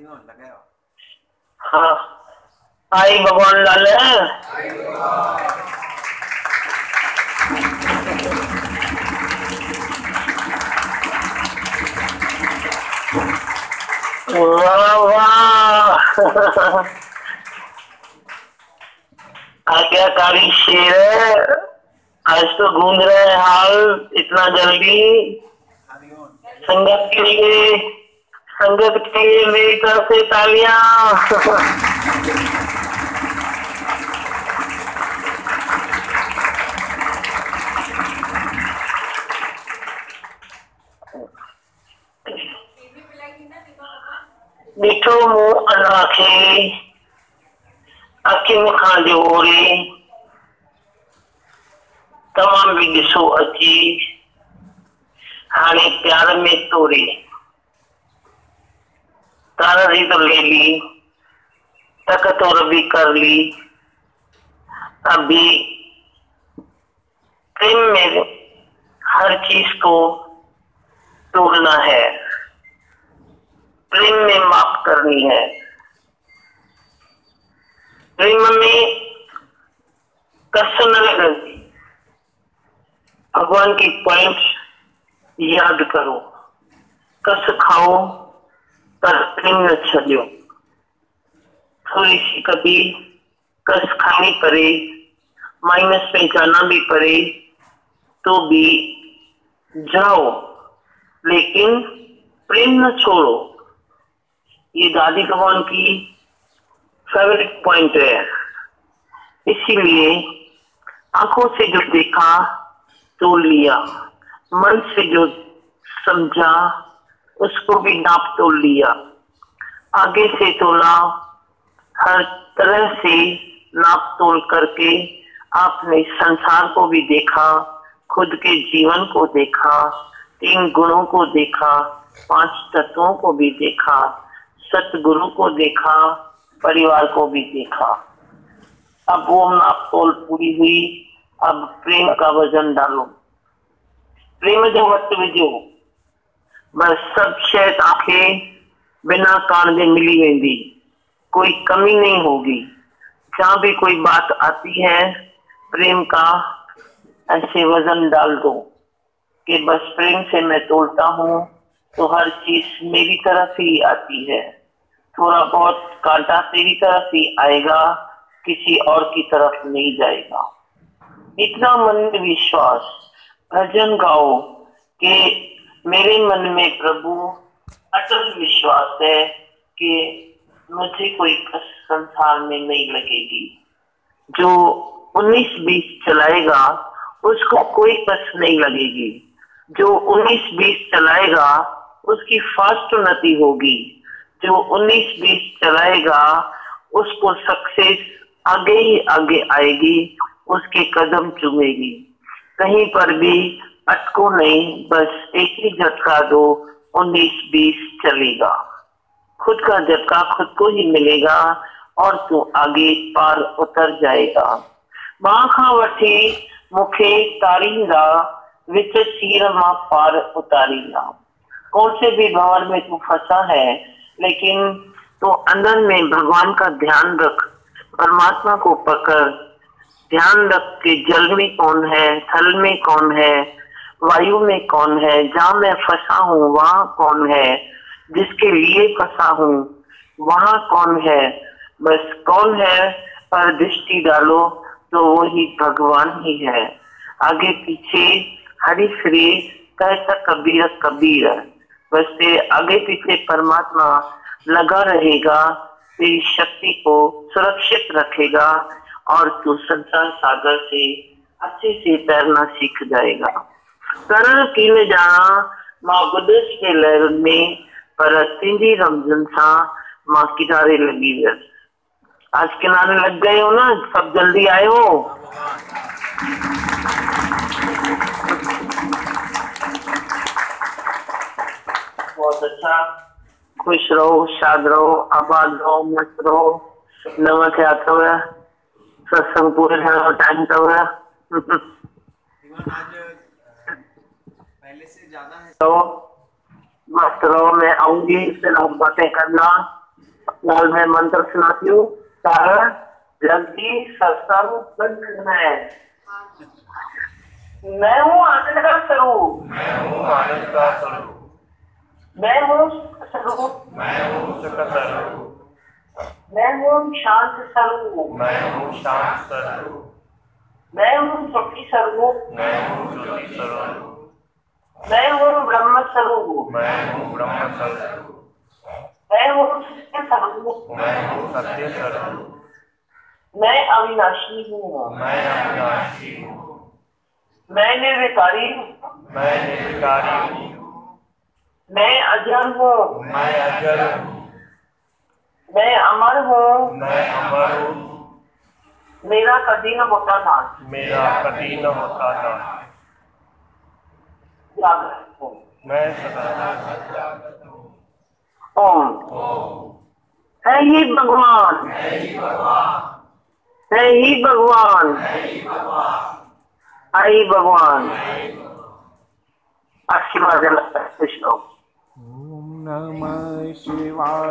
हाँ, आई भगवान लाल वाह वाह आज्ञाकारी शेर है। आज तो गूंज रहे हैं हाल इतना जल्दी। संगत के लिए संगत के लिए मेरी तरफ से तालियां। ॾिठो मूं अलाह खे अखियुनि खां जोड़े, तव्हां बि ॾिसो अची हाणे प्यार में तोरे। तारड़ी तो ले ली, तक तो रबी कर ली, अभी प्रेम में हर चीज को तोड़ना है, प्रेम में माफ करनी है। प्रेम में कस न लगती। भगवान की पॉइंट याद करो, कस खाओ पर प्रेम न छो। थोड़ी सी कभी कस खानी पड़े, माइनस में जाना भी पड़े तो भी जाओ, लेकिन प्रेम न छोड़ो। ये दादी भगवान की फेवरेट पॉइंट है। इसीलिए आंखों से जो देखा तो लिया, मन से जो समझा उसको भी नाप तो लिया, आगे से तोला, हर तरह से नाप तोल करके आपने संसार को भी देखा, खुद के जीवन को देखा, 3 गुणों को देखा, 5 तत्वों को भी देखा, सतगुरु को देखा, परिवार को भी देखा। अब वो नाप तोल पूरी हुई। अब प्रेम का वजन डालो, प्रेम जो वक्त विझो, बस सब शइ तव्हांखे बिना कांडे मिली वेंदी, कोई कमी नहीं होगी। जहाँ भी कोई बात आती है प्रेम का ऐसे वजन डाल दो कि बस प्रेम से मैं तोलता हूँ तो हर चीज मेरी तरफ ही आती है। थोड़ा बहुत कांटा तेरी तरफ ही आएगा, किसी और की तरफ नहीं जाएगा। इतना मन में विश्वास, भजन गाओ कि मेरे मन में प्रभु अटल विश्वास है कि मुझे कोई कष्ट संसार में नहीं लगेगी। जो 19-20 चलाएगा उसको कोई कष्ट नहीं लगेगी। जो 19-20 चलाएगा उसकी फास्ट उन्नति होगी। जो 19-20 चलाएगा उसको सक्सेस आगे ही आगे आएगी, उसके कदम चूमेगी। कहीं पर भी अटको नहीं, बस एक ही झटका दो, 19-20 चलेगा। खुद का झटका खुद को ही मिलेगा और तू आगे पार उतर जाएगा। मां खां वठी मूंखे तारींदा, विच चीर मां पार उतारींदा। कौन से भी भंवर में तू फंसा है, लेकिन तू अंदर में भगवान का ध्यान रख, परमात्मा को पकड़। ध्यान रख के जल में कौन है, थल में कौन है, वायु में कौन है, जहाँ मैं फंसा हूँ वहाँ कौन है, जिसके लिए फंसा हूँ वहाँ कौन है। बस कौन है पर दृष्टि डालो तो वही भगवान ही है। आगे पीछे हरी फिरे कहता कबीर कबीर, बस तेरे आगे पीछे परमात्मा लगा रहेगा, तेरी शक्ति को सुरक्षित रखेगा और तू संसार सागर से अच्छे से तैरना सीख जाएगा। करण की न जाना मां बुदस के लहर में, पर सिंधी रमजन सा मां किनारे लगी वियसि। आज किनारे लग गए हो ना, सब जल्दी आए हो। बहुत अच्छा। खुश रहो, शाद रहो, आबाद रहो, मस्त रहो। नव थिया अथव, सत्संग पूरे थियण जो टाइम अथव। तो मस्त रहो, मैं आऊंगी फिर हम बातें करना। लाल मैं मंत्र सुनाती हूँ। कारण जगदी सत्संग कंठ में। मैं हूँ आनंद का स्वरूप। मैं हूँ आनंद का स्वरूप। मैं हूँ सुख स्वरूप। मैं हूँ सुख स्वरूप। मैं हूँ शांत स्वरूप। मैं हूँ शांत स्वरूप। मैं हूँ ज्योति स्वरूप। मैं हूँ ज्योति स्वरूप। मैं हूँ ब्रह्म स्वरूप। मैं हूँ ब्रह्म स्वरूप। मैं हूँ सत्य स्वरूप। मैं हूँ सत्य स्वरूप। मैं अविनाशी हूँ। मैं अविनाशी हूँ। मैं निर्विकारी हूँ। मैं निर्विकारी हूँ। मैं अजर हूँ। मैं अजर हूँ। मैं अमर हूँ। मैं अमर हूँ। मेरा कभी न होता था। मेरा कभी न होता था। जागृत हूँ। मैं सदा जागृत हूँ। ओम। है ही भगवान। है ही भगवान। है ही भगवान। है ही भगवान। आई भगवान। है ही भगवान। आशीर्वाद कृष्ण। ओम नमः शिवाय।